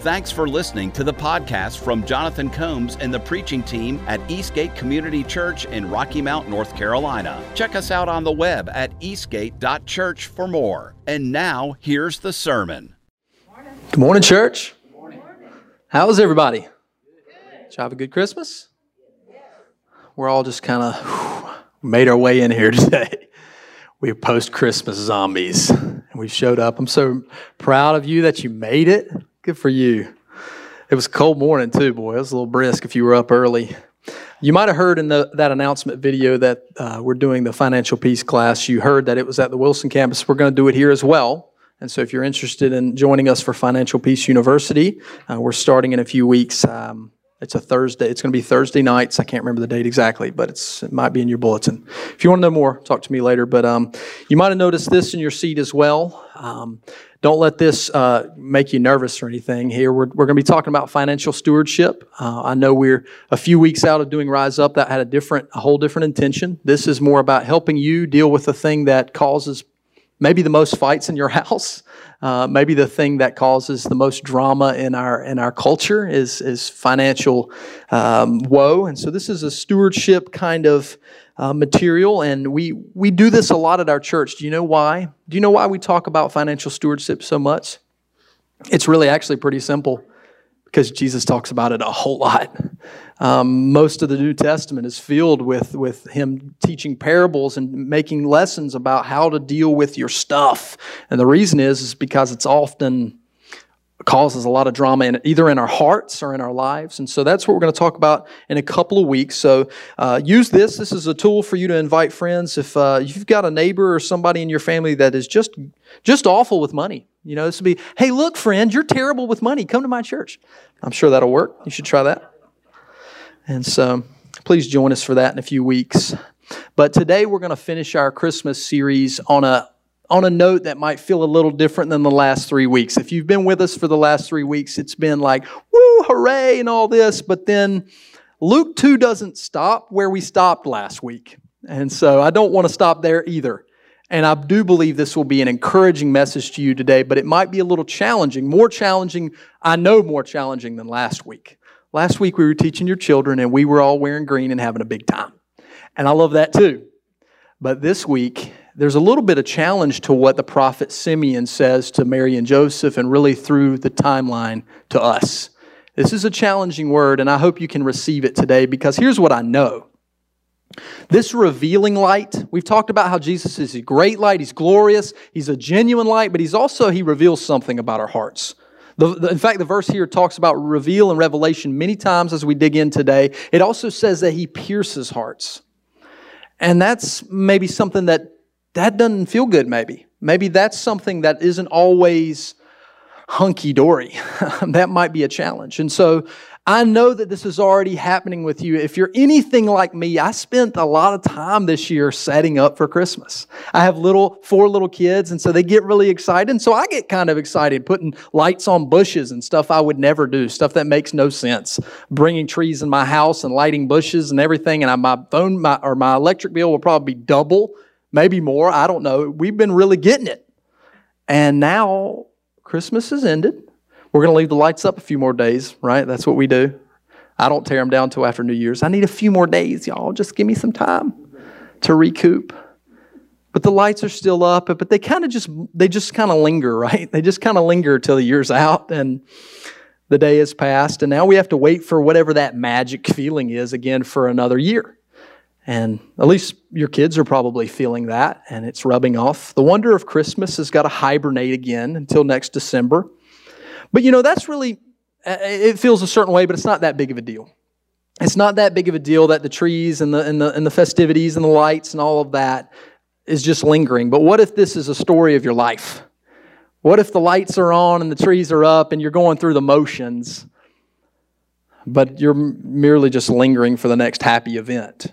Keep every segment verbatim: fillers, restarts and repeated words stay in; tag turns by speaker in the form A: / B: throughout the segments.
A: Thanks for listening to the podcast from Jonathan Combs and the preaching team at Eastgate Community Church in Rocky Mount, North Carolina. Check us out on the web at eastgate dot church for more. And now, here's the sermon.
B: Good morning, church. Good morning. How was everybody? Good. Did you have a good Christmas? We're all just kind of made our way in here today. We're post-Christmas zombies, and we showed up. I'm so proud of you that you made it. Good for you. It was a cold morning too, boy. It was a little brisk if you were up early. You might have heard in the, that announcement video that uh, we're doing the Financial Peace class. You heard that it was at the Wilson campus. We're going to do it here as well. And so if you're interested in joining us for Financial Peace University, uh, we're starting in a few weeks. Um, it's a Thursday. It's going to be Thursday nights. I can't remember the date exactly, but it's it might be in your bulletin. If you want to know more, talk to me later. But um, you might have noticed this in your seat as well. Um, Don't let this uh, make you nervous or anything here. We're, we're going to be talking about financial stewardship. Uh, I know we're a few weeks out of doing Rise Up. That had a different, a whole different intention. This is more about helping you deal with the thing that causes maybe the most fights in your house. Uh, maybe the thing that causes the most drama in our in our culture is is financial um, woe. And so this is a stewardship kind of Uh, material, and we we do this a lot at our church. Do you know why? Do you know why we talk about financial stewardship so much? It's really actually pretty simple, because Jesus talks about it a whole lot. Um, most of the New Testament is filled with, with him teaching parables and making lessons about how to deal with your stuff. And the reason is, is because it's often causes a lot of drama in either in our hearts or in our lives. And so that's what we're going to talk about in a couple of weeks. So uh, use this. This is a tool for you to invite friends. If uh, you've got a neighbor or somebody in your family that is just just awful with money, you know, this would be, hey, look, friend, you're terrible with money. Come to my church. I'm sure that'll work. You should try that. And so please join us for that in a few weeks. But today we're going to finish our Christmas series on a on a note that might feel a little different than the last three weeks. If you've been with us for the last three weeks, it's been like, woo, hooray, and all this. But then Luke two doesn't stop where we stopped last week. And so I don't want to stop there either. And I do believe this will be an encouraging message to you today, but it might be a little challenging, more challenging, I know more challenging than last week. Last week we were teaching your children and we were all wearing green and having a big time. And I love that too. But this week, there's a little bit of challenge to what the prophet Simeon says to Mary and Joseph and really through the timeline to us. This is a challenging word, and I hope you can receive it today, because here's what I know. This revealing light, we've talked about how Jesus is a great light, He's glorious, He's a genuine light, but He's also, He reveals something about our hearts. The, the, in fact, the verse here talks about reveal and revelation many times as we dig in today. It also says that He pierces hearts. And that's maybe something that That doesn't feel good, maybe. Maybe that's something that isn't always hunky-dory. That might be a challenge. And so I know that this is already happening with you. If you're anything like me, I spent a lot of time this year setting up for Christmas. I have little four little kids, and so they get really excited. And so I get kind of excited putting lights on bushes and stuff I would never do, stuff that makes no sense. Bringing trees in my house and lighting bushes and everything, and I, my phone my, or my electric bill will probably be double. Maybe more, I don't know. We've been really getting it. And now Christmas has ended. We're going to leave the lights up a few more days, right? That's what we do. I don't tear them down until after New Year's. I need a few more days, y'all. Just give me some time to recoup. But the lights are still up, but they kind of just, they just kind of linger, right? They just kind of linger till the year's out and the day has passed. And now we have to wait for whatever that magic feeling is again for another year. And at least your kids are probably feeling that, and it's rubbing off. The wonder of Christmas has got to hibernate again until next December. But you know, that's really, it feels a certain way, but it's not that big of a deal. It's not that big of a deal that the trees and the and the and the festivities and the lights and all of that is just lingering. But what if this is a story of your life? What if the lights are on and the trees are up and you're going through the motions, but you're merely just lingering for the next happy event?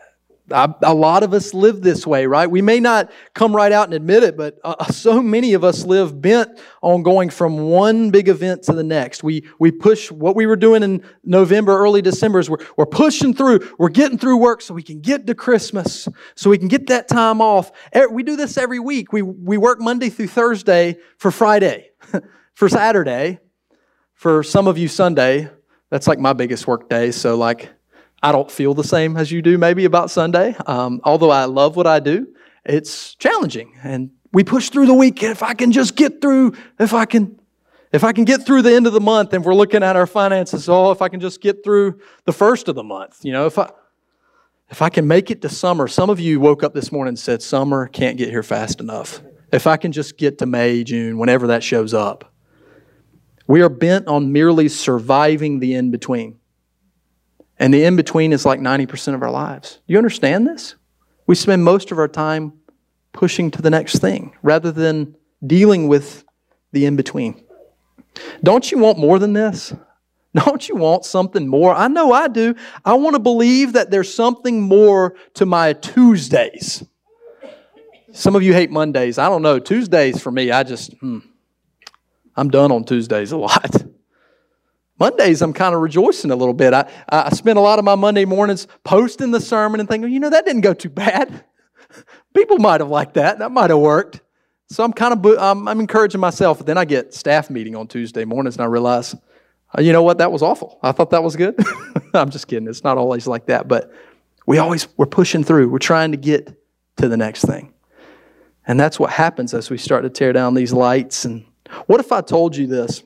B: A lot of us live this way, right? We may not come right out and admit it, but uh, so many of us live bent on going from one big event to the next. We we push what we were doing in November, early December is we're, we're pushing through. We're getting through work so we can get to Christmas, so we can get that time off. We do this every week. We, we work Monday through Thursday for Friday, for Saturday, For some of you, Sunday, that's like my biggest work day. So like, I don't feel the same as you do maybe about Sunday. Um, although I love what I do, it's challenging. And we push through the week. If I can just get through, if I can, if I can get through the end of the month, and we're looking at our finances, oh, if I can just get through the first of the month, you know, if I, if I can make it to summer. Some of you woke up this morning and said, summer can't get here fast enough. If I can just get to May, June, whenever that shows up. We are bent on merely surviving the in-between. And the in-between is like ninety percent of our lives. You understand this? We spend most of our time pushing to the next thing rather than dealing with the in-between. Don't you want more than this? Don't you want something more? I know I do. I want to believe that there's something more to my Tuesdays. Some of you hate Mondays. I don't know. Tuesdays for me, I just, hmm, I'm done on Tuesdays a lot. Mondays, I'm kind of rejoicing a little bit. I, I spend a lot of my Monday mornings posting the sermon and thinking, you know, that didn't go too bad. People might have liked that. That might have worked. So I'm kind of, I'm, I'm encouraging myself. But then I get staff meeting on Tuesday mornings and I realize, uh, you know what, that was awful. I thought that was good. I'm just kidding. It's not always like that. But we always, we're pushing through. We're trying to get to the next thing. And that's what happens as we start to tear down these lights. And what if I told you this?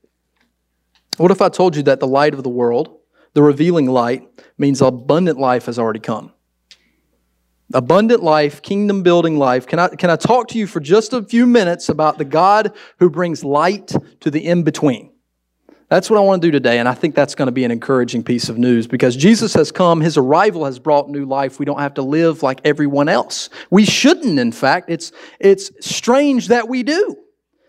B: What if I told you that the light of the world, the revealing light, means abundant life has already come? Abundant life, kingdom-building life. Can I, can I talk to you for just a few minutes about the God who brings light to the in-between? That's what I want to do today, and I think that's going to be an encouraging piece of news because Jesus has come, His arrival has brought new life. We don't have to live like everyone else. We shouldn't, in fact. It's, it's strange that we do.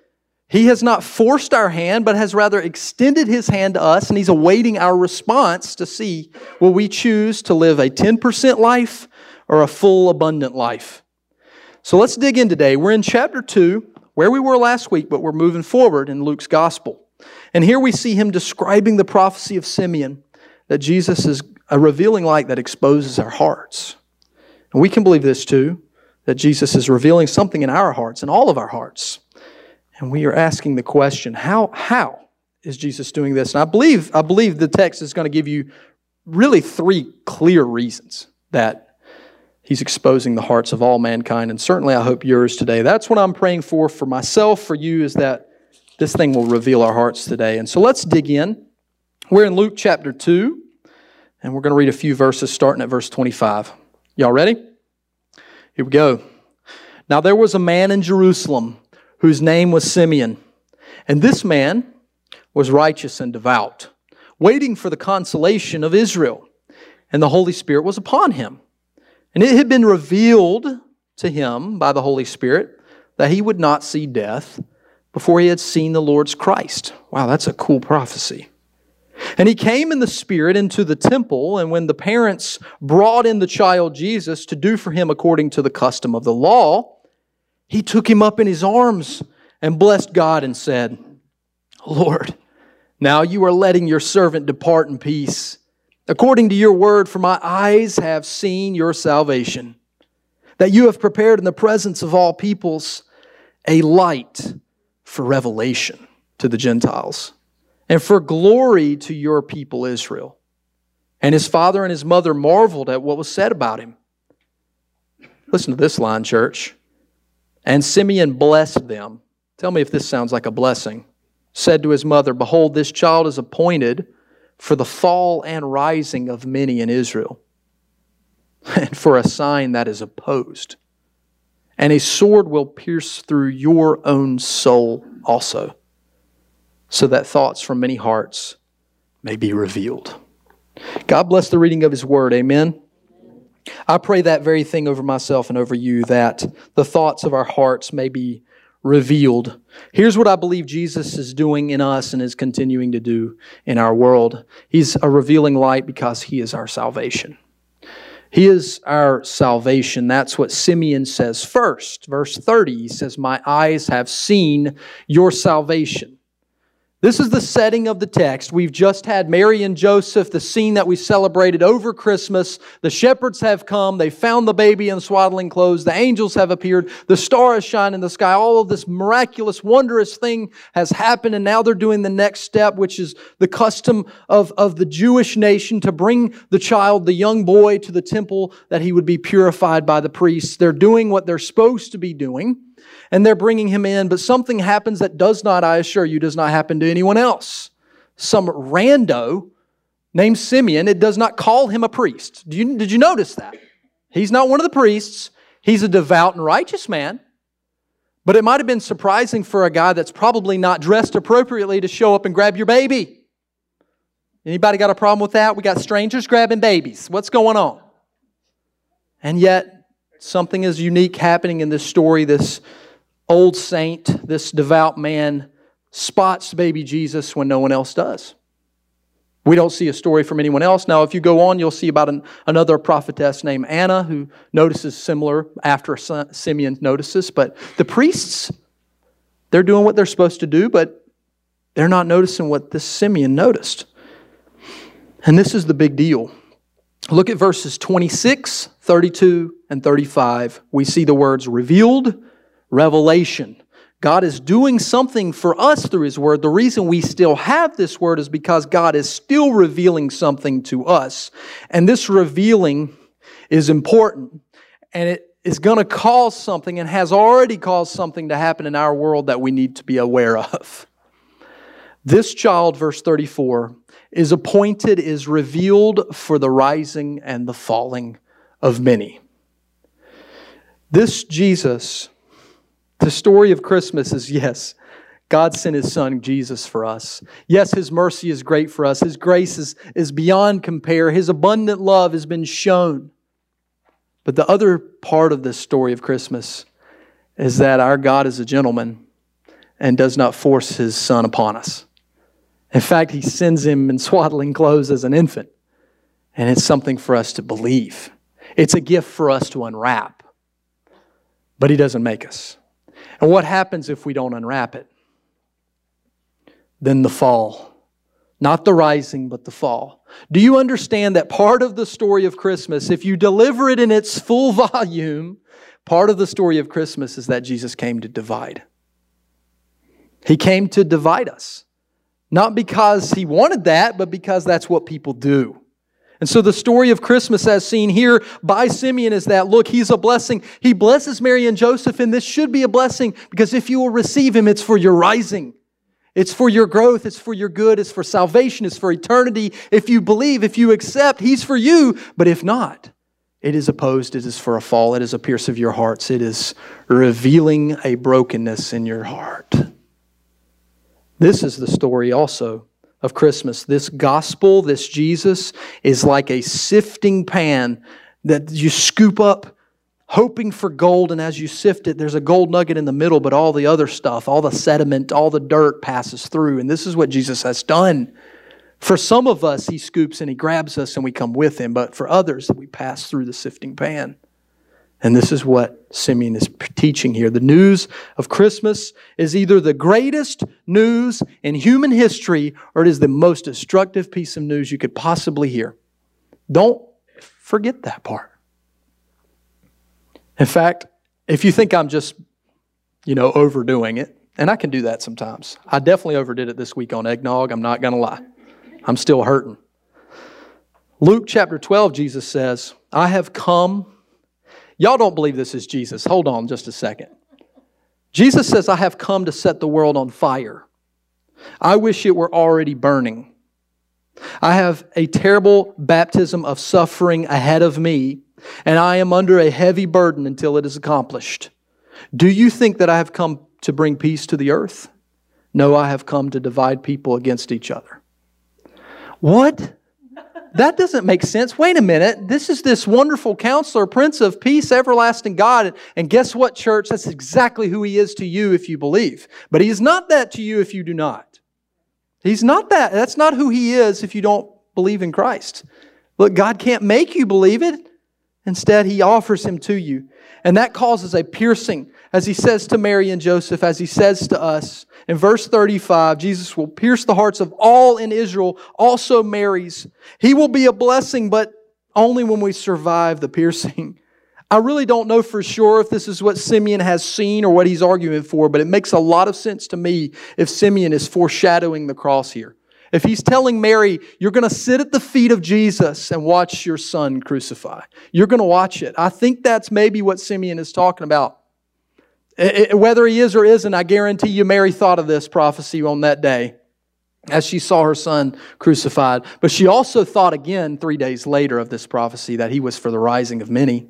B: He has not forced our hand, but has rather extended His hand to us, and He's awaiting our response to see, will we choose to live a ten percent life or a full, abundant life? So let's dig in today. We're in chapter two, where we were last week, but we're moving forward in Luke's gospel. And here we see him describing the prophecy of Simeon, that Jesus is a revealing light that exposes our hearts. And we can believe this too, that Jesus is revealing something in our hearts, in all of our hearts. And we are asking the question, how, how is Jesus doing this? And I believe, I believe the text is going to give you really three clear reasons that He's exposing the hearts of all mankind. And certainly I hope yours today. That's what I'm praying for, for myself, for you, is that this thing will reveal our hearts today. And so let's dig in. We're in Luke chapter two, and we're going to read a few verses starting at verse twenty-five. Y'all ready? Here we go. Now there was a man in Jerusalem whose name was Simeon. And this man was righteous and devout, waiting for the consolation of Israel. And the Holy Spirit was upon him. And it had been revealed to him by the Holy Spirit that he would not see death before he had seen the Lord's Christ. Wow, that's a cool prophecy. And he came in the Spirit into the temple, and when the parents brought in the child Jesus to do for him according to the custom of the law, he took him up in his arms and blessed God and said, Lord, now you are letting your servant depart in peace, according to your word, for my eyes have seen your salvation, that you have prepared in the presence of all peoples a light for revelation to the Gentiles, and for glory to your people Israel. And his father and his mother marveled at what was said about him. Listen to this line, church. And Simeon blessed them. Tell me if this sounds like a blessing. Said to his mother, behold, this child is appointed for the fall and rising of many in Israel, and for a sign that is opposed. And a sword will pierce through your own soul also, so that thoughts from many hearts may be revealed. God bless the reading of His Word. Amen. I pray that very thing over myself and over you, that the thoughts of our hearts may be revealed. Here's what I believe Jesus is doing in us and is continuing to do in our world. He's a revealing light because He is our salvation. He is our salvation. That's what Simeon says first. Verse thirty, he says, my eyes have seen your salvation. This is the setting of the text. We've just had Mary and Joseph, the scene that we celebrated over Christmas. The shepherds have come. They found the baby in swaddling clothes. The angels have appeared. The star has shined in the sky. All of this miraculous, wondrous thing has happened. And now they're doing the next step, which is the custom of, of the Jewish nation to bring the child, the young boy, to the temple that he would be purified by the priests. They're doing what they're supposed to be doing. And they're bringing him in, but something happens that does not, I assure you, does not happen to anyone else. Some rando named Simeon, it does not call him a priest. Did you, did you notice that? He's not one of the priests. He's a devout and righteous man. But it might have been surprising for a guy that's probably not dressed appropriately to show up and grab your baby. Anybody got a problem with that? We got strangers grabbing babies. What's going on? And yet, something is unique happening in this story. This old saint, this devout man, spots baby Jesus when no one else does. We don't see a story from anyone else. Now, if you go on, you'll see about an, another prophetess named Anna who notices similar after Simeon notices. But the priests, they're doing what they're supposed to do, but they're not noticing what this Simeon noticed. And this is the big deal. Look at verses twenty-six, thirty-two, and thirty-five. We see the words revealed, revelation. God is doing something for us through His Word. The reason we still have this Word is because God is still revealing something to us. And this revealing is important. And it is going to cause something and has already caused something to happen in our world that we need to be aware of. This child, verse thirty-four, is appointed, is revealed for the rising and the falling of many. This Jesus, the story of Christmas is, yes, God sent His Son Jesus for us. Yes, His mercy is great for us. His grace is, is beyond compare. His abundant love has been shown. But the other part of this story of Christmas is that our God is a gentleman and does not force His Son upon us. In fact, He sends Him in swaddling clothes as an infant. And it's something for us to believe. It's a gift for us to unwrap. But He doesn't make us. And what happens if we don't unwrap it? Then the fall. Not the rising, but the fall. Do you understand that part of the story of Christmas, if you deliver it in its full volume, part of the story of Christmas is that Jesus came to divide. He came to divide us. Not because He wanted that, but because that's what people do. And so the story of Christmas as seen here by Simeon is that, look, He's a blessing. He blesses Mary and Joseph, and this should be a blessing because if you will receive Him, it's for your rising. It's for your growth. It's for your good. It's for salvation. It's for eternity. If you believe, if you accept, He's for you. But if not, it is opposed. It is for a fall. It is a pierce of your hearts. It is revealing a brokenness in your heart. This is the story also of Christmas. This gospel, this Jesus, is like a sifting pan that you scoop up hoping for gold, and as you sift it, there's a gold nugget in the middle, but all the other stuff, all the sediment, all the dirt passes through. And this is what Jesus has done. For some of us, He scoops and He grabs us and we come with Him, but for others, we pass through the sifting pan. And this is what Simeon is teaching here. The news of Christmas is either the greatest news in human history or it is the most destructive piece of news you could possibly hear. Don't forget that part. In fact, if you think I'm just, you know, overdoing it, and I can do that sometimes. I definitely overdid it this week on eggnog. I'm not going to lie. I'm still hurting. Luke chapter twelve, Jesus says, I have come... Y'all don't believe this is Jesus. Hold on just a second. Jesus says, I have come to set the world on fire. I wish it were already burning. I have a terrible baptism of suffering ahead of me, and I am under a heavy burden until it is accomplished. Do you think that I have come to bring peace to the earth? No, I have come to divide people against each other. What? That doesn't make sense. Wait a minute. This is this wonderful counselor, Prince of Peace, everlasting God. And guess what, church? That's exactly who He is to you if you believe. But He is not that to you if you do not. He's not that. That's not who He is if you don't believe in Christ. Look, God can't make you believe it. Instead, He offers Him to you. And that causes a piercing, as He says to Mary and Joseph, as He says to us. In verse thirty-five, Jesus will pierce the hearts of all in Israel, also Mary's. He will be a blessing, but only when we survive the piercing. I really don't know for sure if this is what Simeon has seen or what he's arguing for, but it makes a lot of sense to me if Simeon is foreshadowing the cross here. If he's telling Mary, you're going to sit at the feet of Jesus and watch your son crucify. You're going to watch it. I think that's maybe what Simeon is talking about. It, it, whether he is or isn't, I guarantee you Mary thought of this prophecy on that day as she saw her son crucified. But she also thought again three days later of this prophecy that He was for the rising of many.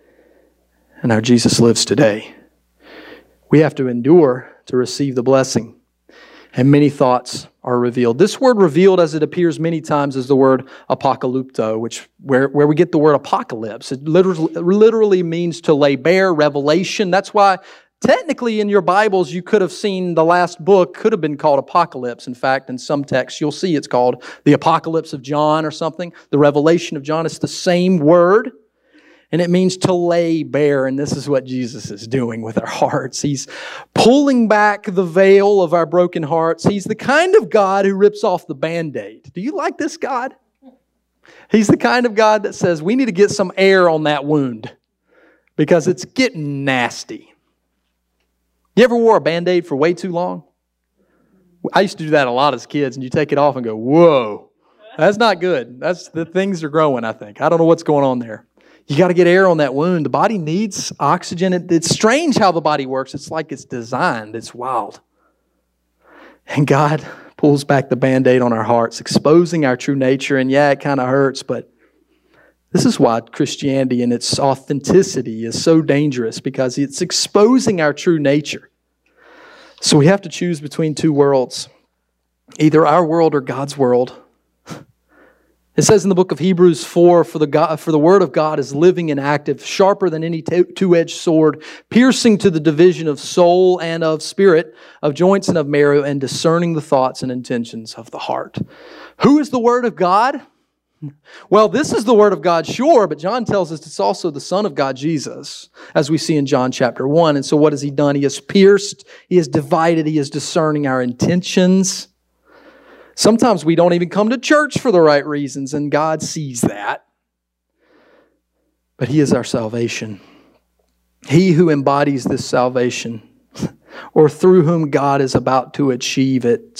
B: And our Jesus lives today. We have to endure to receive the blessing. And many thoughts are revealed. This word revealed, as it appears many times, is the word apocalypto, which where, where we get the word apocalypse. It literally, literally means to lay bare, revelation. That's why technically in your Bibles you could have seen the last book could have been called Apocalypse. In fact, in some texts you'll see it's called the Apocalypse of John or something. The Revelation of John is the same word. And it means to lay bare, and this is what Jesus is doing with our hearts. He's pulling back the veil of our broken hearts. He's the kind of God who rips off the Band-Aid. Do you like this God? He's the kind of God that says, we need to get some air on that wound because it's getting nasty. You ever wore a Band-Aid for way too long? I used to do that a lot as kids, and you take it off and go, whoa, that's not good. That's the things are growing, I think. I don't know what's going on there. You got to get air on that wound. The body needs oxygen. It, it's strange how the body works. It's like it's designed. It's wild. And God pulls back the Band-Aid on our hearts, exposing our true nature. And yeah, it kind of hurts, but this is why Christianity and its authenticity is so dangerous, because it's exposing our true nature. So we have to choose between two worlds, either our world or God's world. It says in the book of Hebrews four, for the, God, for the word of God is living and active, sharper than any two-edged sword, piercing to the division of soul and of spirit, of joints and of marrow, and discerning the thoughts and intentions of the heart. Who is the word of God? Well, this is the word of God, sure, but John tells us it's also the Son of God, Jesus, as we see in John chapter one. And so what has He done? He has pierced, He has divided, He is discerning our intentions. Sometimes we don't even come to church for the right reasons, and God sees that. But He is our salvation. He who embodies this salvation, or through whom God is about to achieve it,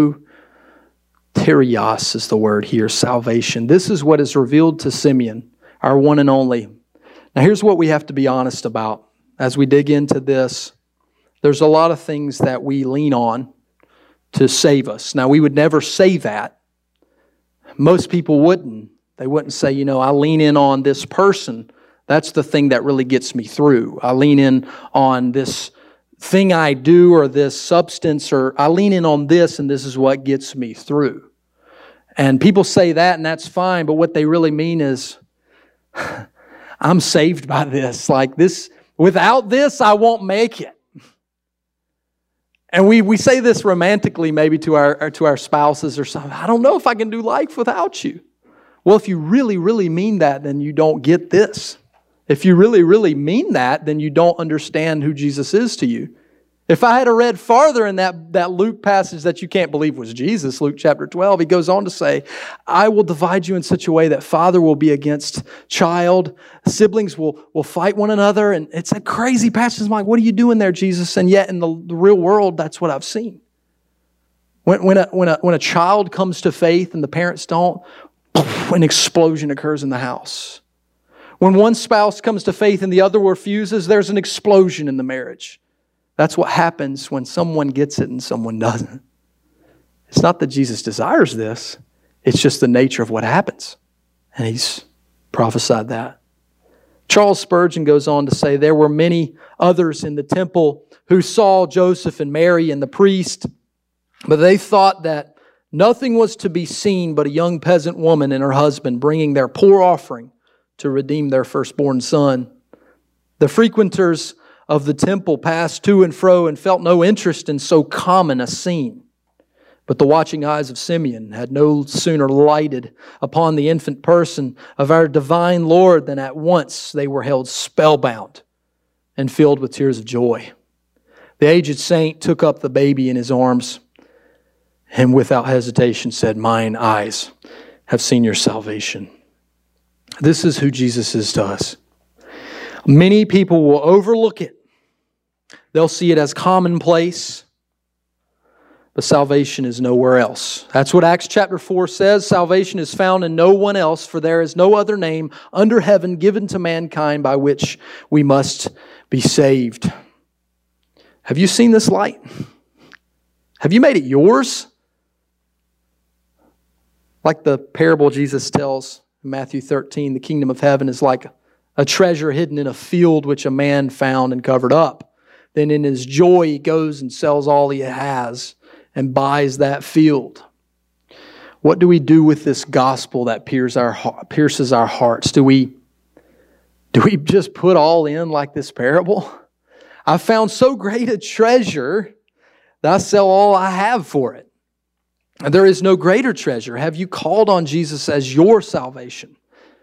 B: soterios is the word here, salvation. This is what is revealed to Simeon, our one and only. Now here's what we have to be honest about. As we dig into this, there's a lot of things that we lean on to save us. Now, we would never say that. Most people wouldn't. They wouldn't say, you know, I lean in on this person. That's the thing that really gets me through. I lean in on this thing I do or this substance, or I lean in on this and this is what gets me through. And people say that and that's fine, but what they really mean is, I'm saved by this. Like this, without this, I won't make it. And we, we say this romantically maybe to our, to our spouses or something. I don't know if I can do life without you. Well, if you really, really mean that, then you don't get this. If you really, really mean that, then you don't understand who Jesus is to you. If I had read farther in that, that Luke passage that you can't believe was Jesus, Luke chapter twelve, he goes on to say, I will divide you in such a way that father will be against child, siblings will, will fight one another. And it's a crazy passage. I'm like, what are you doing there, Jesus? And yet in the, the real world, that's what I've seen. When, when, a, when, a, when a child comes to faith and the parents don't, an explosion occurs in the house. When one spouse comes to faith and the other refuses, there's an explosion in the marriage. That's what happens when someone gets it and someone doesn't. It's not that Jesus desires this. It's just the nature of what happens. And He's prophesied that. Charles Spurgeon goes on to say, there were many others in the temple who saw Joseph and Mary and the priest, but they thought that nothing was to be seen but a young peasant woman and her husband bringing their poor offering to redeem their firstborn son. The frequenters of the temple passed to and fro and felt no interest in so common a scene. But the watching eyes of Simeon had no sooner lighted upon the infant person of our divine Lord than at once they were held spellbound and filled with tears of joy. The aged saint took up the baby in his arms and without hesitation said, "Mine eyes have seen your salvation." This is who Jesus is to us. Many people will overlook it. They'll see it as commonplace. But salvation is nowhere else. That's what Acts chapter four says. Salvation is found in no one else, for there is no other name under heaven given to mankind by which we must be saved. Have you seen this light? Have you made it yours? Like the parable Jesus tells in Matthew thirteen, the kingdom of heaven is like a treasure hidden in a field which a man found and covered up. Then in his joy he goes and sells all he has and buys that field. What do we do with this gospel that pierces our, pierces our hearts? Do we, do we just put all in like this parable? I found so great a treasure that I sell all I have for it. And there is no greater treasure. Have you called on Jesus as your salvation?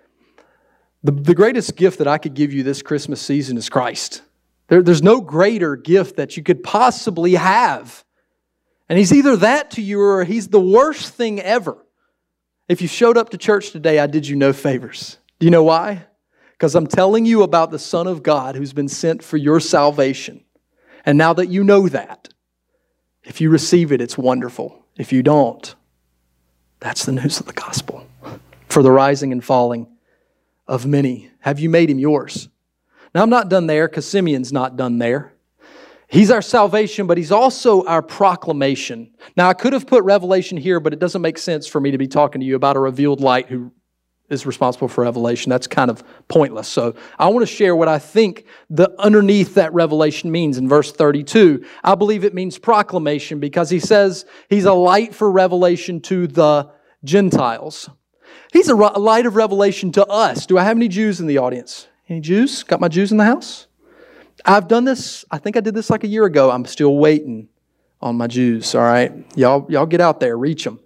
B: The, the greatest gift that I could give you this Christmas season is Christ. There, there's no greater gift that you could possibly have. And He's either that to you or He's the worst thing ever. If you showed up to church today, I did you no favors. Do you know why? Because I'm telling you about the Son of God who's been sent for your salvation. And now that you know that, if you receive it, it's wonderful. If you don't, that's the news of the gospel. For the rising and falling of many. Have you made Him yours? Now I'm not done there because Simeon's not done there. He's our salvation, but He's also our proclamation. Now, I could have put Revelation here, but it doesn't make sense for me to be talking to you about a revealed light who is responsible for revelation. That's kind of pointless. So I want to share what I think the underneath that revelation means in verse thirty-two. I believe it means proclamation because he says He's a light for revelation to the Gentiles. He's a light of revelation to us. Do I have any Jews in the audience? Any Jews? Got my Jews in the house? I've done this, I think I did this like a year ago. I'm still waiting on my Jews, all right? Y'all, y'all get out there, reach them.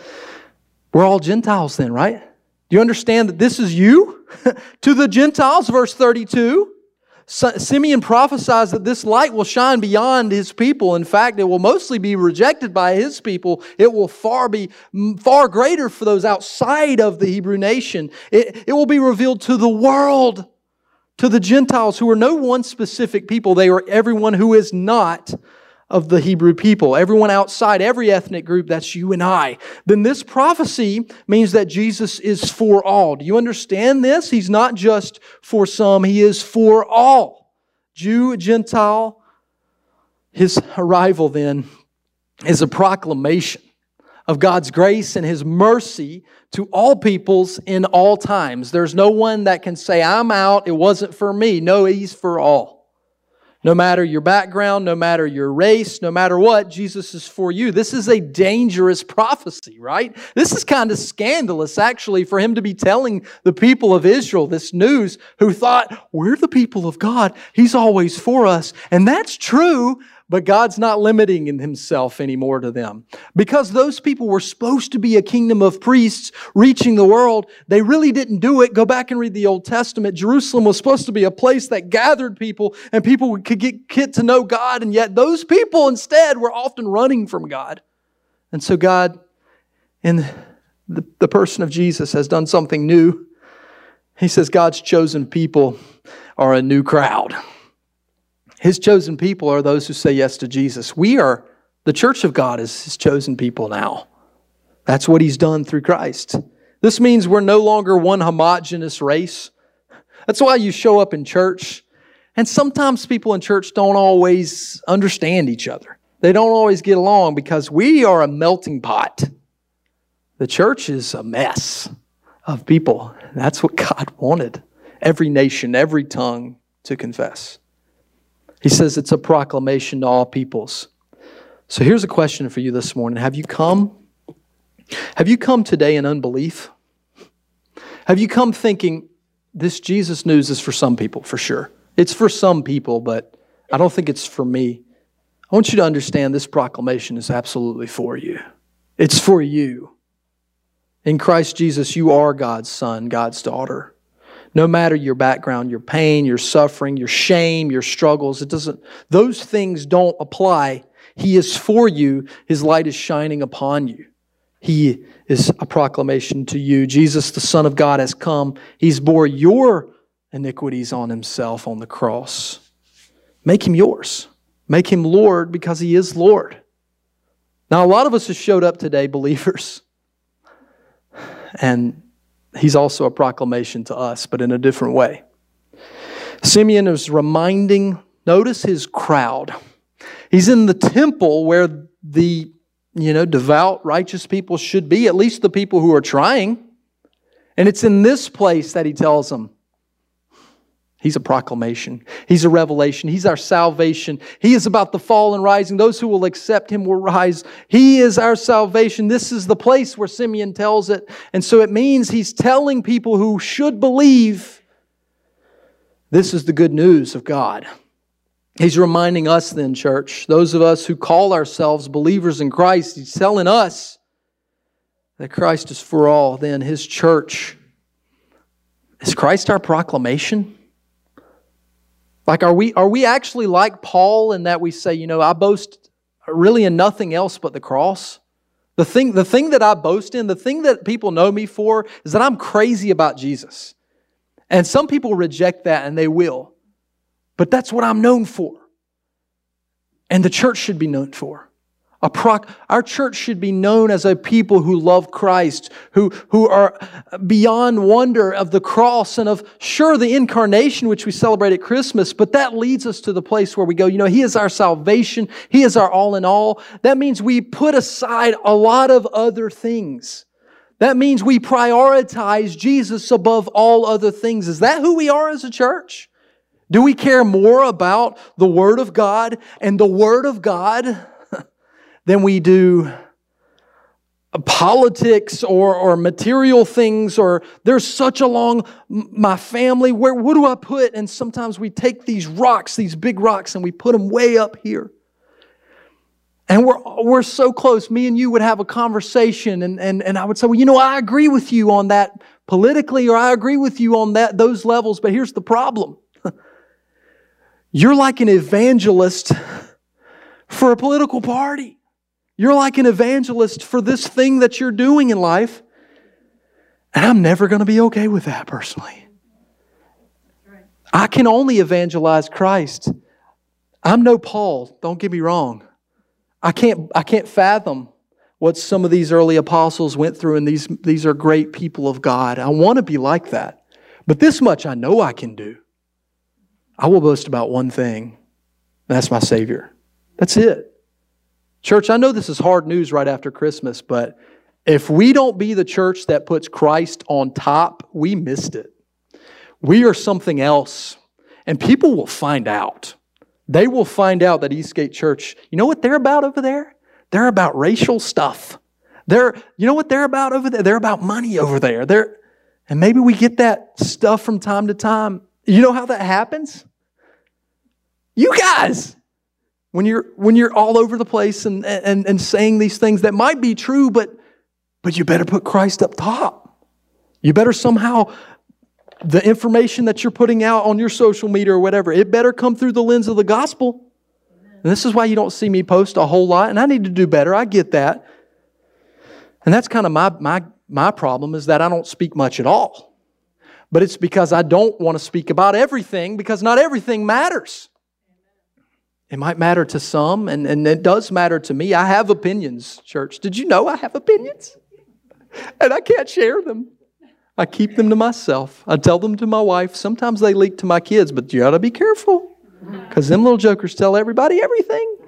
B: We're all Gentiles then, right? Do you understand that this is you? To the Gentiles, verse thirty-two, Simeon prophesies that this light will shine beyond his people. In fact, it will mostly be rejected by his people. It will far be far greater for those outside of the Hebrew nation. It, it will be revealed to the world. To the Gentiles who are no one specific people. They are everyone who is not of the Hebrew people. Everyone outside, every ethnic group, that's you and I. Then this prophecy means that Jesus is for all. Do you understand this? He's not just for some. He is for all. Jew, Gentile. His arrival then is a proclamation of God's grace and His mercy to all peoples in all times. There's no one that can say, I'm out, it wasn't for me. No, He's for all. No matter your background, no matter your race, no matter what, Jesus is for you. This is a dangerous prophecy, right? This is kind of scandalous, actually, for Him to be telling the people of Israel this news who thought, we're the people of God. He's always for us. And that's true. But God's not limiting Himself anymore to them. Because those people were supposed to be a kingdom of priests reaching the world, they really didn't do it. Go back and read the Old Testament. Jerusalem was supposed to be a place that gathered people and people could get, get to know God. And yet those people instead were often running from God. And so God, in the, the person of Jesus, has done something new. He says God's chosen people are a new crowd. His chosen people are those who say yes to Jesus. We are, the church of God is His chosen people now. That's what He's done through Christ. This means we're no longer one homogeneous race. That's why you show up in church. And sometimes people in church don't always understand each other. They don't always get along because we are a melting pot. The church is a mess of people. That's what God wanted. Every nation, every tongue to confess. He says it's a proclamation to all peoples. So here's a question for you this morning. Have you come? Have you come today in unbelief? Have you come thinking, this Jesus news is for some people, for sure. It's for some people, but I don't think it's for me. I want you to understand this proclamation is absolutely for you. It's for you. In Christ Jesus, you are God's son, God's daughter. No matter your background, your pain, your suffering, your shame, your struggles, it doesn't, those things don't apply. He is for you. His light is shining upon you. He is a proclamation to you. Jesus, the Son of God, has come. He's bore your iniquities on Himself on the cross. Make Him yours. Make Him Lord because He is Lord. Now, a lot of us have showed up today, believers. And He's also a proclamation to us, but in a different way. Simeon is reminding, notice his crowd. He's in the temple where the, you know, devout, righteous people should be, at least the people who are trying. And it's in this place that he tells them, He's a proclamation. He's a revelation. He's our salvation. He is about the fall and rising. Those who will accept Him will rise. He is our salvation. This is the place where Simeon tells it. And so it means he's telling people who should believe, this is the good news of God. He's reminding us then, church, those of us who call ourselves believers in Christ, He's telling us that Christ is for all. Then His church, is Christ our proclamation? Like, are we are we actually like Paul in that we say, you know, I boast really in nothing else but the cross? The thing, the thing that I boast in, the thing that people know me for is that I'm crazy about Jesus. And some people reject that, and they will. But that's what I'm known for. And the church should be known for. A proc- Our church should be known as a people who love Christ, who, who are beyond wonder of the cross and of, sure, the incarnation, which we celebrate at Christmas, but that leads us to the place where we go, you know, He is our salvation. He is our all in all. That means we put aside a lot of other things. That means we prioritize Jesus above all other things. Is that who we are as a church? Do we care more about the Word of God and the Word of God than we do politics or, or material things, or there's such a long, my family, where what do I put? And sometimes we take these rocks, these big rocks, and we put them way up here. And we're we're so close. Me and you would have a conversation, and, and, and I would say, well, you know, I agree with you on that politically, or I agree with you on that those levels, but here's the problem. You're like an evangelist for a political party. You're like an evangelist for this thing that you're doing in life. And I'm never going to be okay with that personally. I can only evangelize Christ. I'm no Paul, don't get me wrong. I can't, I can't fathom what some of these early apostles went through, and these, these are great people of God. I want to be like that. But this much I know I can do. I will boast about one thing. That's my Savior. That's it. Church, I know this is hard news right after Christmas, but if we don't be the church that puts Christ on top, we missed it. We are something else. And people will find out. They will find out that Eastgate Church, you know what they're about over there? They're about racial stuff. They're, you know what they're about over there? They're about money over there. They're, and maybe we get that stuff from time to time. You know how that happens? You guys! When you're when you're all over the place and, and, and saying these things that might be true, but but you better put Christ up top. You better somehow, the information that you're putting out on your social media or whatever, it better come through the lens of the gospel. And this is why you don't see me post a whole lot, and I need to do better. I get that. And that's kind of my my my problem, is that I don't speak much at all. But it's because I don't want to speak about everything, because not everything matters. It might matter to some, and, and it does matter to me. I have opinions, church. Did you know I have opinions? And I can't share them. I keep them to myself. I tell them to my wife. Sometimes they leak to my kids, but you ought to be careful, because them little jokers tell everybody everything.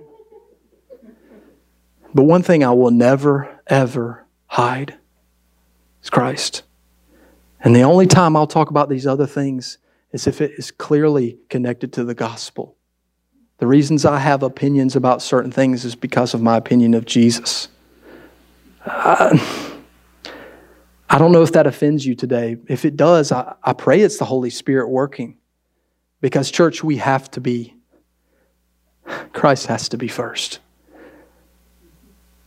B: But one thing I will never, ever hide is Christ. And the only time I'll talk about these other things is if it is clearly connected to the gospel. The reasons I have opinions about certain things is because of my opinion of Jesus. Uh, I don't know if that offends you today. If it does, I, I pray it's the Holy Spirit working. Because, church, we have to be. Christ has to be first.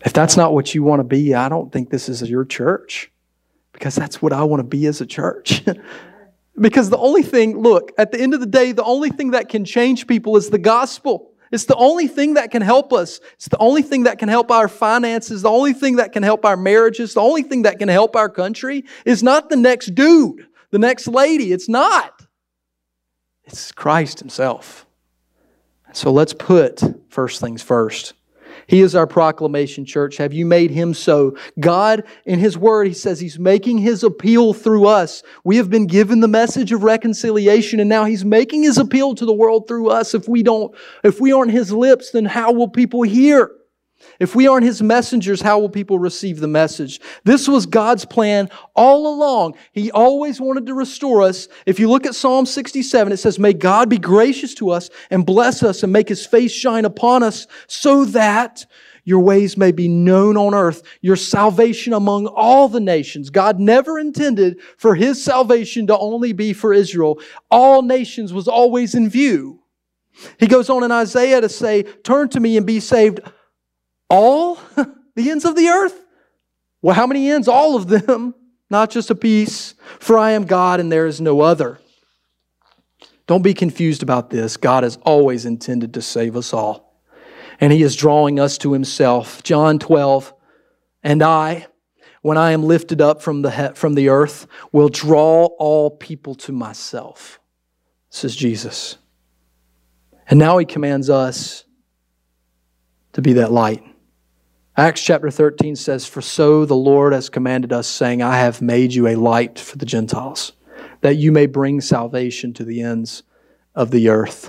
B: If that's not what you want to be, I don't think this is your church, because that's what I want to be as a church. Because the only thing, look, at the end of the day, the only thing that can change people is the gospel. It's the only thing that can help us. It's the only thing that can help our finances. The only thing that can help our marriages. The only thing that can help our country is not the next dude, the next lady. It's not. It's Christ Himself. So let's put first things first. He is our proclamation, church. Have you made Him so? God, in His Word, He says He's making His appeal through us. We have been given the message of reconciliation, and now He's making His appeal to the world through us. If we don't, if we aren't His lips, then how will people hear? If we aren't His messengers, how will people receive the message? This was God's plan all along. He always wanted to restore us. If you look at Psalm sixty-seven, it says, "May God be gracious to us and bless us and make His face shine upon us so that your ways may be known on earth, your salvation among all the nations." God never intended for His salvation to only be for Israel. All nations was always in view. He goes on in Isaiah to say, "Turn to me and be saved, all the ends of the earth." Well, how many ends? All of them, not just a piece. "For I am God and there is no other." Don't be confused about this. God has always intended to save us all. And He is drawing us to Himself. John twelve, "And I, when I am lifted up from the, he- from the earth, will draw all people to myself." This is Jesus. And now He commands us to be that light. Acts chapter thirteen says, "For so the Lord has commanded us, saying, I have made you a light for the Gentiles, that you may bring salvation to the ends of the earth."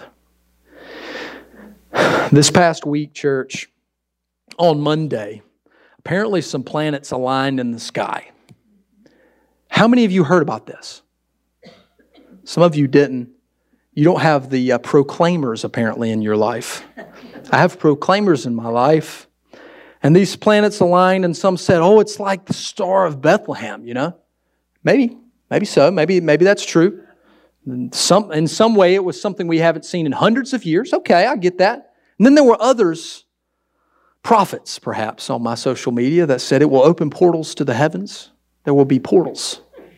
B: This past week, church, on Monday, apparently some planets aligned in the sky. How many of you heard about this? Some of you didn't. You don't have the uh, proclaimers apparently in your life. I have proclaimers in my life. And these planets aligned, and some said, "Oh, it's like the Star of Bethlehem," you know? Maybe, maybe so. Maybe, maybe that's true. In some, in some way, it was something we haven't seen in hundreds of years. Okay, I get that. And then there were others, prophets perhaps, on my social media that said it will open portals to the heavens. There will be portals.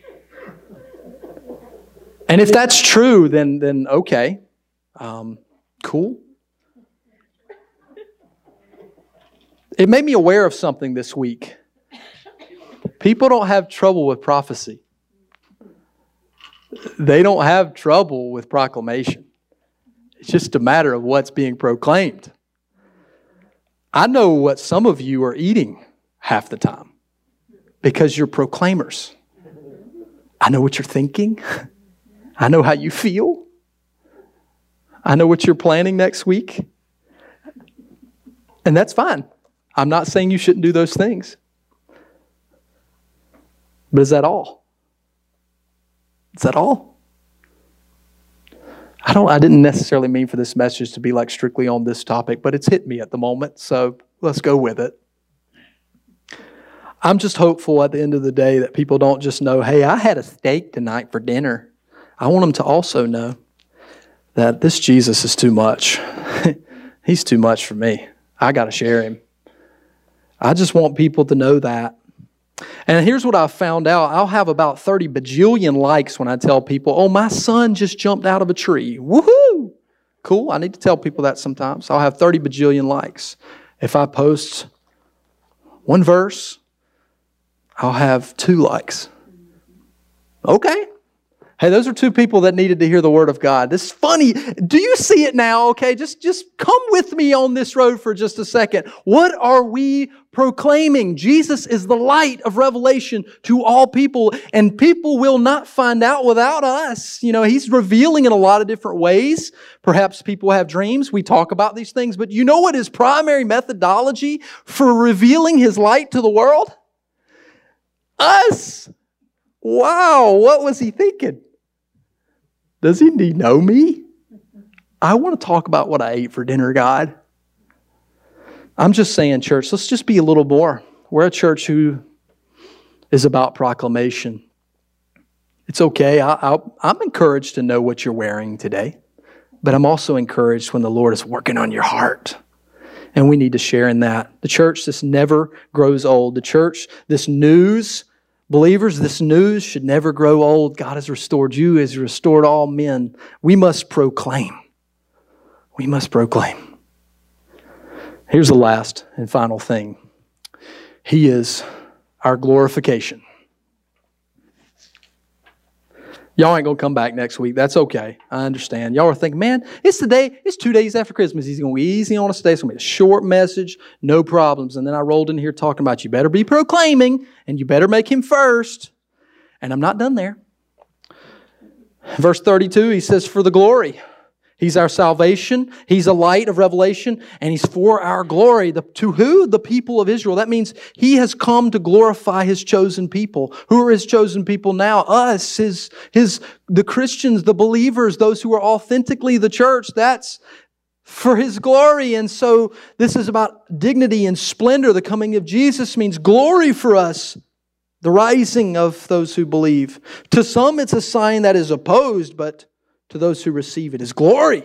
B: And if that's true, then, then okay, um, cool. It made me aware of something this week. People don't have trouble with prophecy. They don't have trouble with proclamation. It's just a matter of what's being proclaimed. I know what some of you are eating half the time because you're proclaimers. I know what you're thinking. I know how you feel. I know what you're planning next week. And that's fine. I'm not saying you shouldn't do those things. But is that all? Is that all? I don't I didn't necessarily mean for this message to be like strictly on this topic, but it's hit me at the moment, so let's go with it. I'm just hopeful at the end of the day that people don't just know, "Hey, I had a steak tonight for dinner." I want them to also know that this Jesus is too much. He's too much for me. I got to share Him. I just want people to know that. And here's what I found out. I'll have about thirty bajillion likes when I tell people, "Oh, my son just jumped out of a tree." Woohoo! Cool. I need to tell people that sometimes. I'll have thirty bajillion likes. If I post one verse, I'll have two likes. Okay. Hey, those are two people that needed to hear the Word of God. This is funny. Do you see it now? Okay, just, just come with me on this road for just a second. What are we proclaiming? Jesus is the light of revelation to all people, and people will not find out without us. You know, He's revealing in a lot of different ways. Perhaps people have dreams. We talk about these things, but you know what His primary methodology for revealing His light to the world? Us. Wow, what was He thinking? Does He know me? I want to talk about what I ate for dinner, God. I'm just saying, church, let's just be a little more. We're a church who is about proclamation. It's okay. I, I, I'm encouraged to know what you're wearing today, but I'm also encouraged when the Lord is working on your heart And we need to share in that. The church, this never grows old. The church, this news, believers, this news should never grow old. God has restored you, has restored all men. We must proclaim. We must proclaim. Here's the last and final thing. He is our glorification. Y'all ain't going to come back next week. That's okay. I understand. Y'all are thinking, man, it's the day, it's two days after Christmas. He's going to be easy on us today. It's going to be a short message, no problems. And then I rolled in here talking about you better be proclaiming and you better make Him first. And I'm not done there. Verse thirty-two, he says, for the glory. He's our salvation. He's a light of revelation, and He's for our glory. The, to who? The people of Israel. That means He has come to glorify His chosen people. Who are His chosen people now? Us, His, His, the Christians, the believers, those who are authentically the church. That's for His glory. And so this is about dignity and splendor. The coming of Jesus means glory for us. The rising of those who believe. To some, it's a sign that is opposed, but to those who receive it is glory.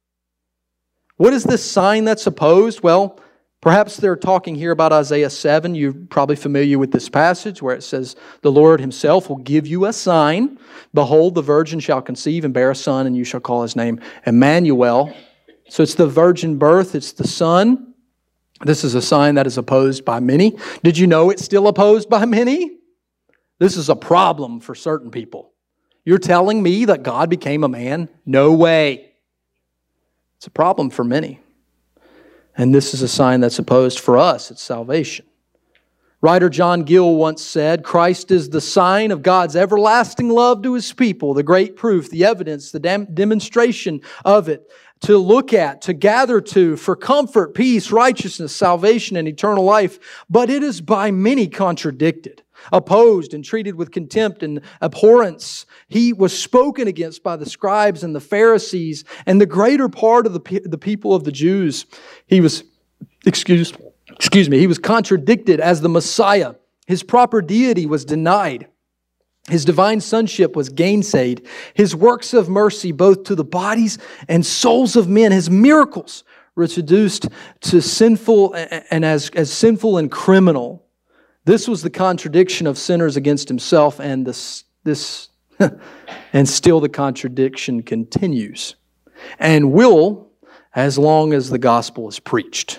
B: What is this sign that's opposed? Well, perhaps they're talking here about Isaiah seven. You're probably familiar with this passage where it says, the Lord Himself will give you a sign. Behold, the virgin shall conceive and bear a son, and you shall call his name Emmanuel. So it's the virgin birth. It's the son. This is a sign that is opposed by many. Did you know it's still opposed by many? This is a problem for certain people. You're telling me that God became a man? No way. It's a problem for many. And this is a sign that's opposed for us. It's salvation. Writer John Gill once said, Christ is the sign of God's everlasting love to His people, the great proof, the evidence, the dem- demonstration of it, to look at, to gather to, for comfort, peace, righteousness, salvation, and eternal life. But it is by many contradicted, opposed and treated with contempt and abhorrence. He was spoken against by the scribes and the Pharisees and the greater part of the, pe- the people of the Jews. He was, excuse, excuse me, he was contradicted as the Messiah. His proper deity was denied. His divine sonship was gainsaid. His works of mercy, both to the bodies and souls of men, His miracles were reduced to sinful and as, as sinful and criminal. This was the contradiction of sinners against Himself, and this, this and still the contradiction continues and will as long as the gospel is preached.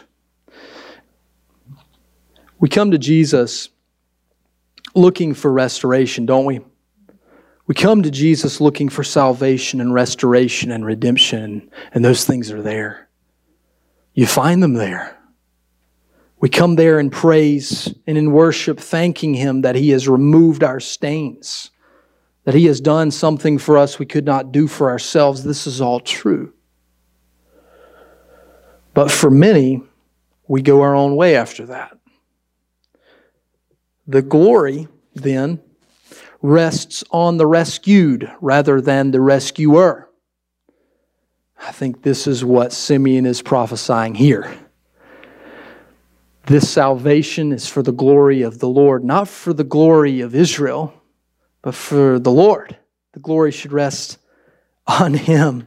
B: We come to Jesus looking for restoration, don't we? We come to Jesus looking for salvation and restoration and redemption, and those things are there. You find them there. We come there in praise and in worship, thanking Him that He has removed our stains, that He has done something for us we could not do for ourselves. This is all true. But for many, we go our own way after that. The glory, then, rests on the rescued rather than the rescuer. I think this is what Simeon is prophesying here. This salvation is for the glory of the Lord, not for the glory of Israel, but for the Lord. The glory should rest on Him.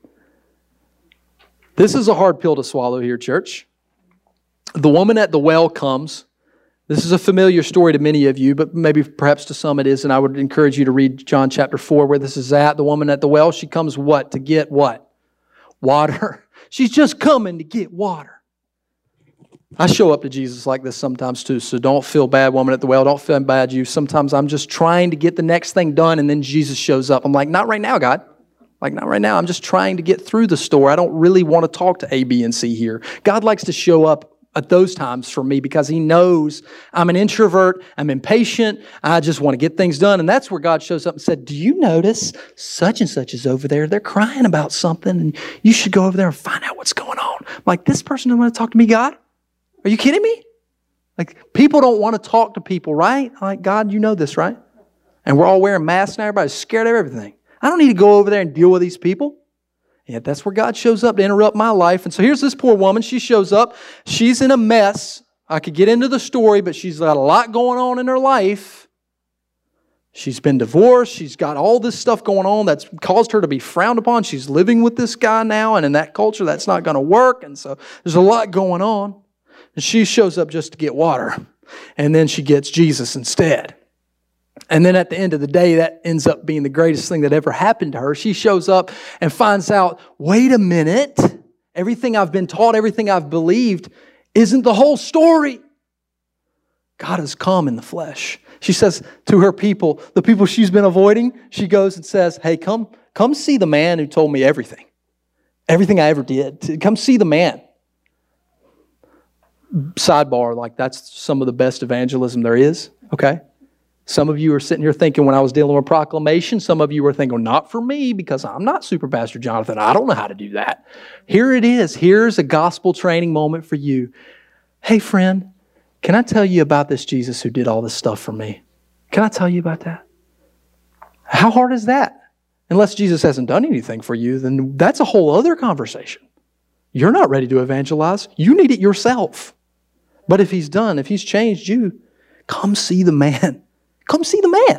B: This is a hard pill to swallow here, church. The woman at the well comes. This is a familiar story to many of you, but maybe perhaps to some it is, and I would encourage you to read John chapter four where this is at. The woman at the well, she comes what? To get what? Water. She's just coming to get water. I show up to Jesus like this sometimes too, so don't feel bad, woman at the well. Don't feel bad, you. Sometimes I'm just trying to get the next thing done, and then Jesus shows up. I'm like, not right now, God. Like, not right now. I'm just trying to get through the store. I don't really want to talk to A, B, and C here. God likes to show up at those times for me because He knows I'm an introvert, I'm impatient, I just want to get things done. And that's where God shows up and said, do you notice such and such is over there? They're crying about something, and you should go over there and find out what's going on. I'm like, this person doesn't want to talk to me, God? Are you kidding me? Like, people don't want to talk to people, right? I'm like, God, you know this, right? And we're all wearing masks now. Everybody's scared of everything. I don't need to go over there and deal with these people. Yet that's where God shows up to interrupt my life. And so here's this poor woman. She shows up. She's in a mess. I could get into the story, but she's got a lot going on in her life. She's been divorced. She's got all this stuff going on that's caused her to be frowned upon. She's living with this guy now, and in that culture, that's not going to work. And so there's a lot going on. And she shows up just to get water. And then she gets Jesus instead. And then at the end of the day, that ends up being the greatest thing that ever happened to her. She shows up and finds out, wait a minute, everything I've been taught, everything I've believed isn't the whole story. God has come in the flesh. She says to her people, the people she's been avoiding, she goes and says, hey, come, come see the man who told me everything. Everything I ever did. Come see the man. Sidebar, like that's some of the best evangelism there is, okay? Some of you are sitting here thinking when I was dealing with proclamation, some of you were thinking, not for me because I'm not Super Pastor Jonathan. I don't know how to do that. Here it is. Here's a gospel training moment for you. Hey, friend, can I tell you about this Jesus who did all this stuff for me? Can I tell you about that? How hard is that? Unless Jesus hasn't done anything for you, then that's a whole other conversation. You're not ready to evangelize. You need it yourself. But if He's done, if He's changed you, come see the man. Come see the man.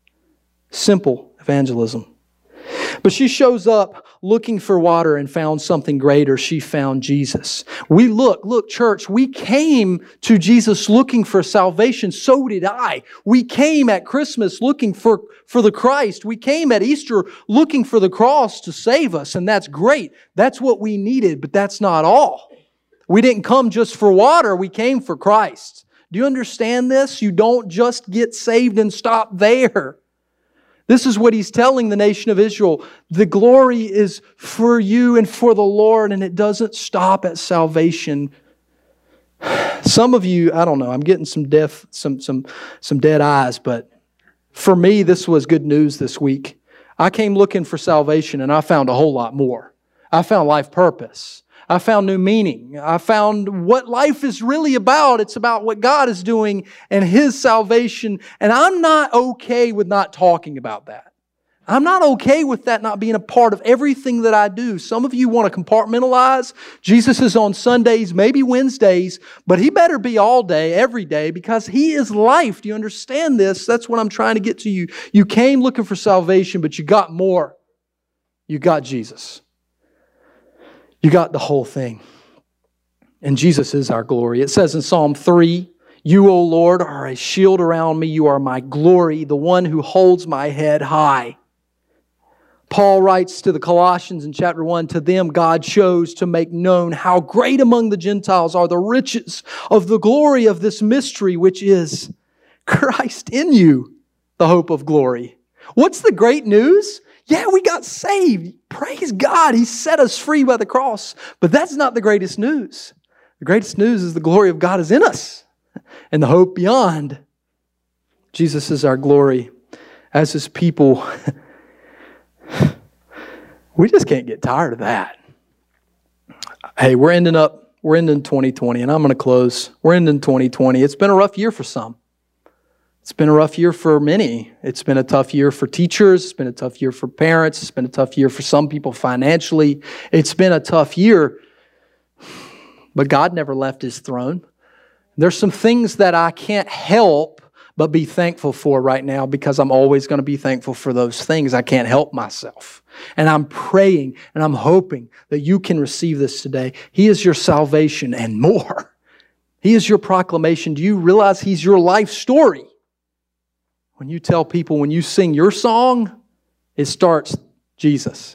B: Simple evangelism. But she shows up looking for water and found something greater. She found Jesus. We look, look, church, we came to Jesus looking for salvation. So did I. We came at Christmas looking for, for the Christ. We came at Easter looking for the cross to save us. And that's great. That's what we needed, but that's not all. We didn't come just for water. We came for Christ. Do you understand this? You don't just get saved and stop there. This is what He's telling the nation of Israel. The glory is for you and for the Lord, and it doesn't stop at salvation. Some of you, I don't know, I'm getting some deaf, some some some dead eyes, but for me, this was good news this week. I came looking for salvation, and I found a whole lot more. I found life purpose. I found new meaning. I found what life is really about. It's about what God is doing and His salvation. And I'm not okay with not talking about that. I'm not okay with that not being a part of everything that I do. Some of you want to compartmentalize. Jesus is on Sundays, maybe Wednesdays, but He better be all day, every day, because He is life. Do you understand this? That's what I'm trying to get to you. You came looking for salvation, but you got more. You got Jesus. You got the whole thing. And Jesus is our glory. It says in Psalm three, You, O Lord, are a shield around me. You are my glory, the one who holds my head high. Paul writes to the Colossians in chapter one, To them God chose to make known how great among the Gentiles are the riches of the glory of this mystery, which is Christ in you, the hope of glory. What's the great news? Yeah, we got saved. Praise God. He set us free by the cross. But that's not the greatest news. The greatest news is the glory of God is in us and the hope beyond. Jesus is our glory. As His people, we just can't get tired of that. Hey, we're ending up, we're ending twenty twenty, and I'm going to close. We're ending twenty twenty. It's been a rough year for some. It's been a rough year for many. It's been a tough year for teachers. It's been a tough year for parents. It's been a tough year for some people financially. It's been a tough year, but God never left His throne. There's some things that I can't help but be thankful for right now because I'm always going to be thankful for those things. I can't help myself. And I'm praying and I'm hoping that you can receive this today. He is your salvation and more. He is your proclamation. Do you realize He's your life story? When you tell people, when you sing your song, it starts Jesus.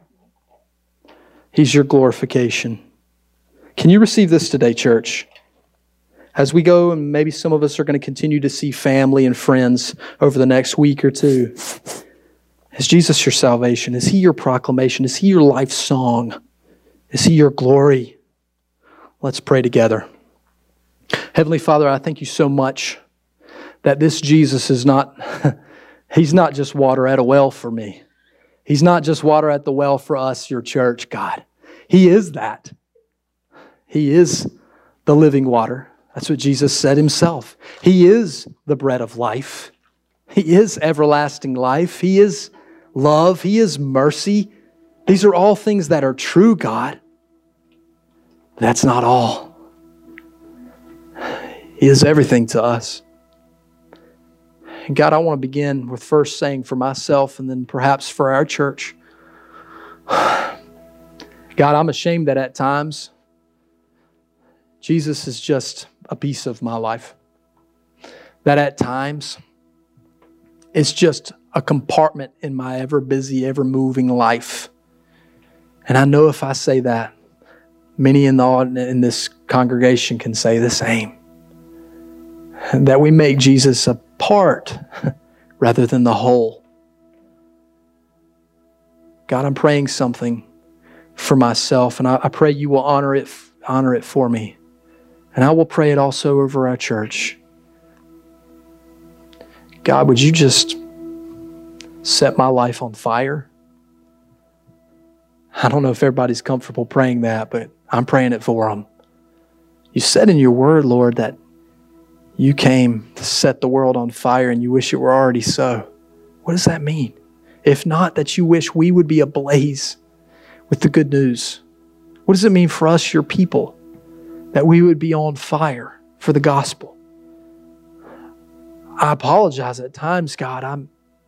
B: He's your glorification. Can you receive this today, church? As we go, and maybe some of us are going to continue to see family and friends over the next week or two. Is Jesus your salvation? Is He your proclamation? Is He your life song? Is He your glory? Let's pray together. Heavenly Father, I thank You so much that this Jesus is not, He's not just water at a well for me. He's not just water at the well for us, Your church, God. He is that. He is the living water. That's what Jesus said Himself. He is the bread of life. He is everlasting life. He is love. He is mercy. These are all things that are true, God. That's not all. He is everything to us. And God, I want to begin with first saying for myself and then perhaps for our church, God, I'm ashamed that at times Jesus is just a piece of my life. That at times it's just a compartment in my ever busy, ever moving life. And I know if I say that, many in the in this congregation can say the same. That we make Jesus a part rather than the whole. God, I'm praying something for myself, and I, I pray you will honor it, honor it for me. And I will pray it also over our church. God, would you just set my life on fire? I don't know if everybody's comfortable praying that, but I'm praying it for them. You said in your word, Lord, that you came to set the world on fire and you wish it were already so. What does that mean? If not, that you wish we would be ablaze with the good news. What does it mean for us, your people, that we would be on fire for the gospel? I apologize at times, God. I'm,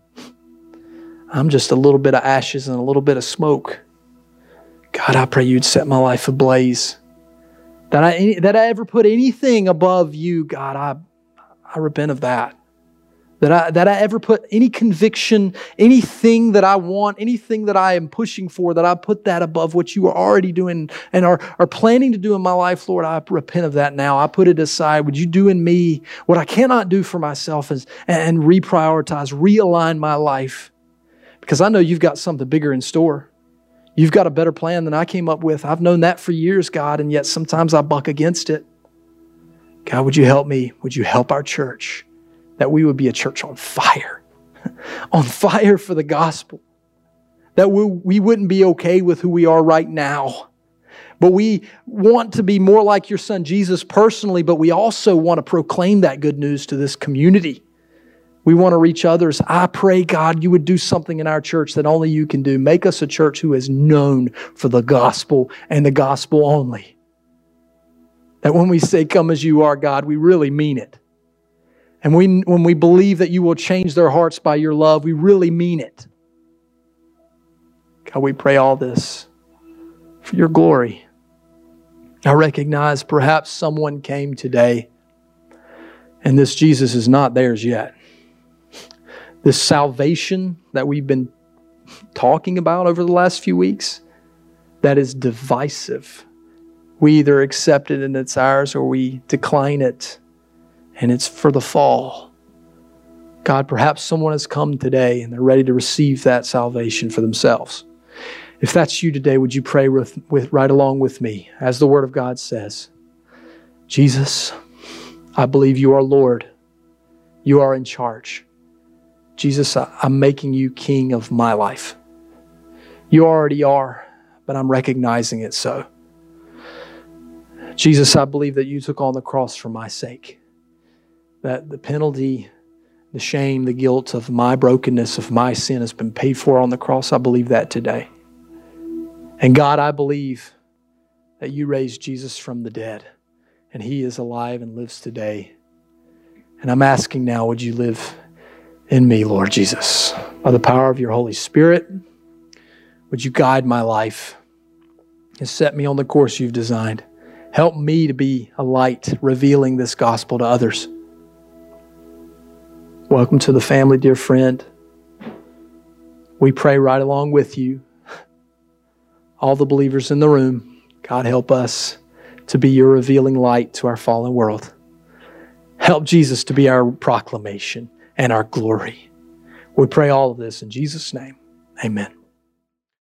B: I'm just a little bit of ashes and a little bit of smoke. God, I pray you'd set my life ablaze. That I that I ever put anything above you, God, I I repent of that. That I that I ever put any conviction, anything that I want, anything that I am pushing for, that I put that above what you are already doing and are, are planning to do in my life, Lord, I repent of that now. I put it aside. Would you do in me what I cannot do for myself is, and reprioritize, realign my life? Because I know you've got something bigger in store. You've got a better plan than I came up with. I've known that for years, God, and yet sometimes I buck against it. God, would you help me? Would you help our church? That we would be a church on fire. On fire for the gospel. That we, we wouldn't be okay with who we are right now. But we want to be more like your son Jesus personally, but we also want to proclaim that good news to this community. We want to reach others. I pray, God, you would do something in our church that only you can do. Make us a church who is known for the gospel and the gospel only. That when we say, come as you are, God, we really mean it. And we, when we believe that you will change their hearts by your love, we really mean it. God, we pray all this for your glory. I recognize perhaps someone came today and this Jesus is not theirs yet. This salvation that we've been talking about over the last few weeks, that is divisive. We either accept it and it's ours or we decline it and it's for the fall. God, perhaps someone has come today and they're ready to receive that salvation for themselves. If that's you today, would you pray with, with right along with me? As the Word of God says, Jesus, I believe you are Lord. You are in charge. Jesus, I'm making you king of my life. You already are, but I'm recognizing it so. Jesus, I believe that you took on the cross for my sake. That the penalty, the shame, the guilt of my brokenness, of my sin has been paid for on the cross. I believe that today. And God, I believe that you raised Jesus from the dead and he is alive and lives today. And I'm asking now, would you live in me, Lord Jesus, by the power of your Holy Spirit? Would you guide my life and set me on the course you've designed? Help me to be a light, revealing this gospel to others. Welcome to the family, dear friend. We pray right along with you. All the believers in the room, God, help us to be your revealing light to our fallen world. Help Jesus to be our proclamation and our glory. We pray all of this in Jesus' name. Amen.